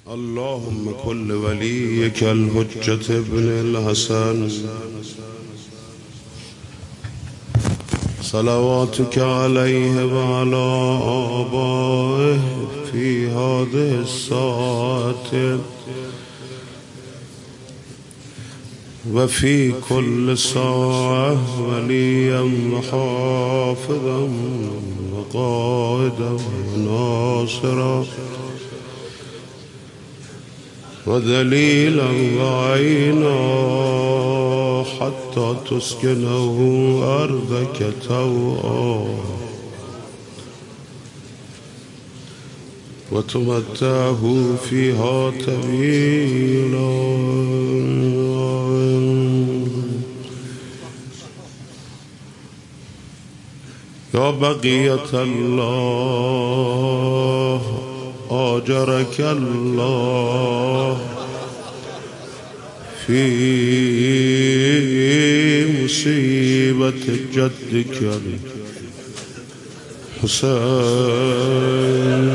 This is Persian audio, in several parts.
اللهم كل وليك الحجة ابن الحسن صلواتك عليه وعلى آبائه في هذه الساعة وفي كل ساعة وليا وحافظا وقائدا وناصرا ودليلا وعينا حتى تسكنه أرضك توعا وتمتعه فيها طويلا يا بقية الله آجرك الله في مصيبة جدك الحسين.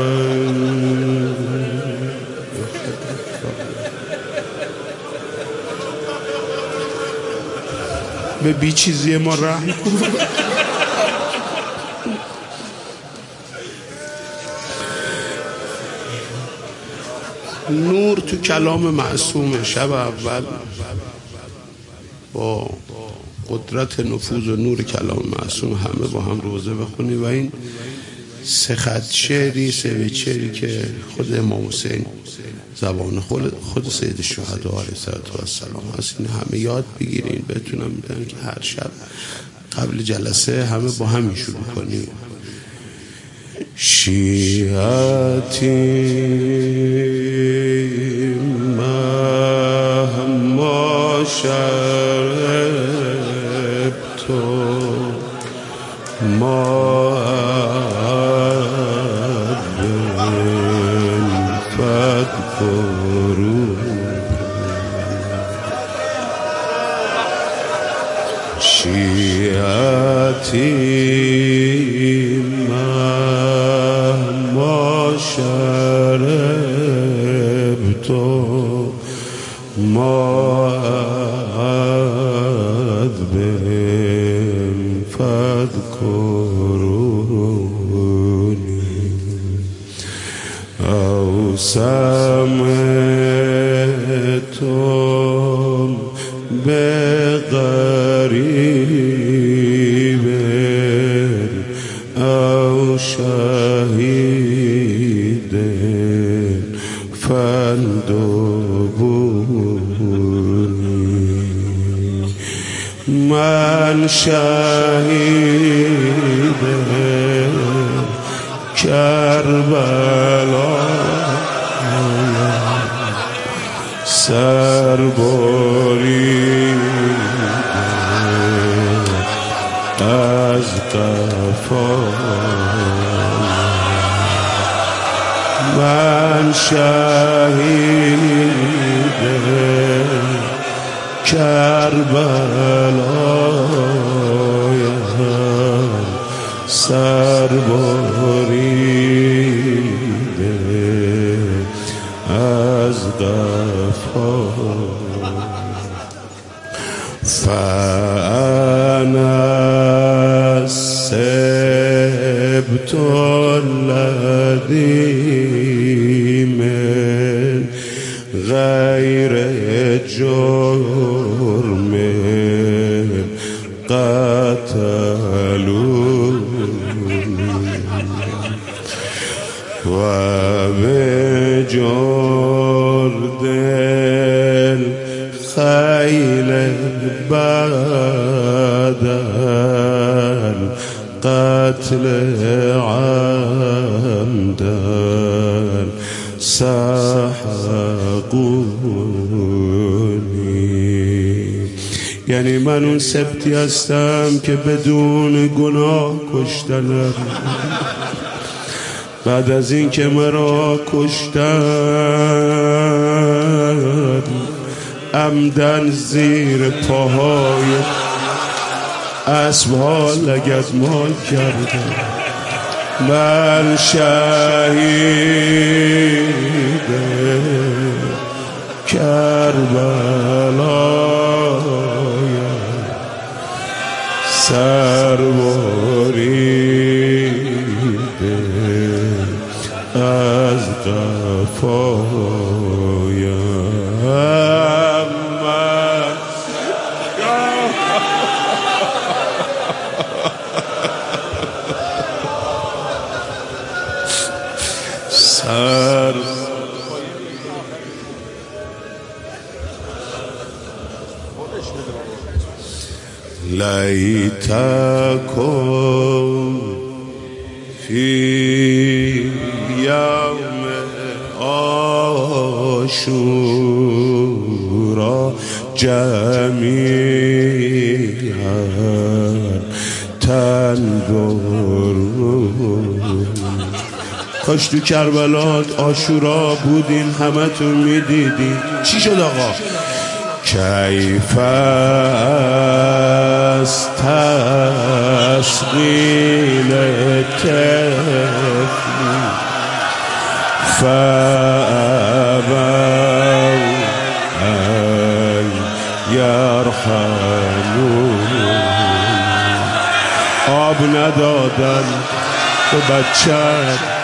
به بی چیزی ما رحم کن. نور تو کلام معصوم. شب اول با قدرت نفوذ و نور کلام معصوم همه با هم روزه بخونی و این سه خط شعری سه شعری که خود امام حسین زبان خود سید الشهدا علیه السلام هست، این همه یاد بگیرین بتونم بدن که هر شب قبل جلسه همه با هم شروع کنیم. شیعتی مهما شربت ما فاذكروا شیعتی مهما شربت ما أذب فاذكروني أو سمعتم بغريب أو شهيد فاندبوني من شهيد کربلا سربریده از قفا من شهید کربلایم سربریده از قفا فأنا السبت الذي من غير جرم قتلوني وبجرد الخيل بدل قتل عمدا سحقوني. یعنی من اون سبتی هستم که بدون گناه کشتنم، بعد از این که مرا کشتن عمدن زیر پاهای اسبها لگدمال کردم. من شهید سر بریده از قفایم من سر لیتکم فی یوم عاشورا جمیعا تنظرون. کاش تو کربلا عاشورا بودین همتون میدیدین. چی شد آقا؟ کیف است تسقیل طفلی فابوا ان یرحمون. آب ندادن به بچه